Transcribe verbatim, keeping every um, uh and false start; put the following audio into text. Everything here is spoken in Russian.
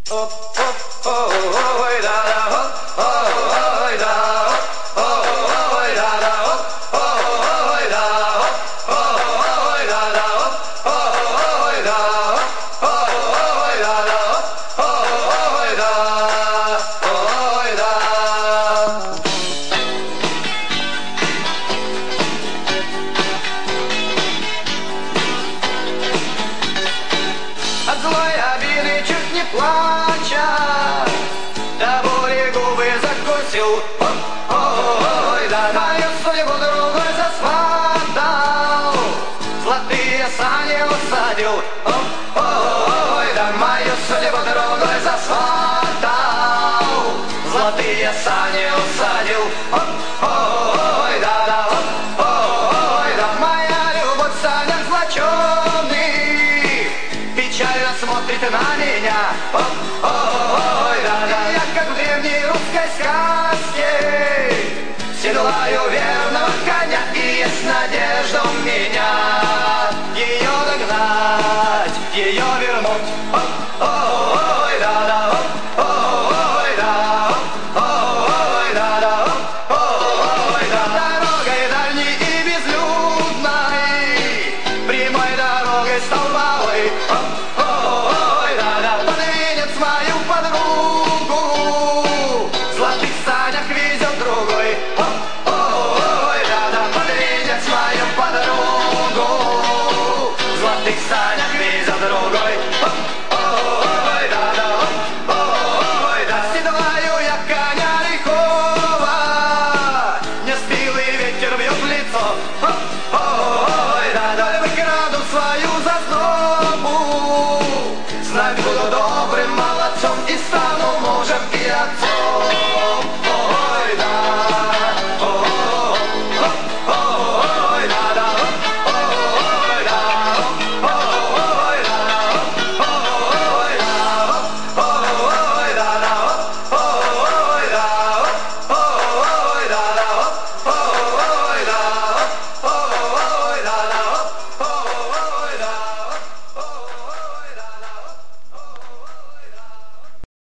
От злой обиды чуть не плача, до боли губы закусил. Ой, да, мою судьбу другой засватал, золотые сани усадил. Ой, да, мою судьбу другой засватал, золотые сани усадил. Ой, да, да, ой, да, моя любовь в санях злочёный печально смотрит на меня. Ой, да, да, я как в древней русской сказке седлаю верного коня, и есть надежда у меня ее догнать, ее вернуть.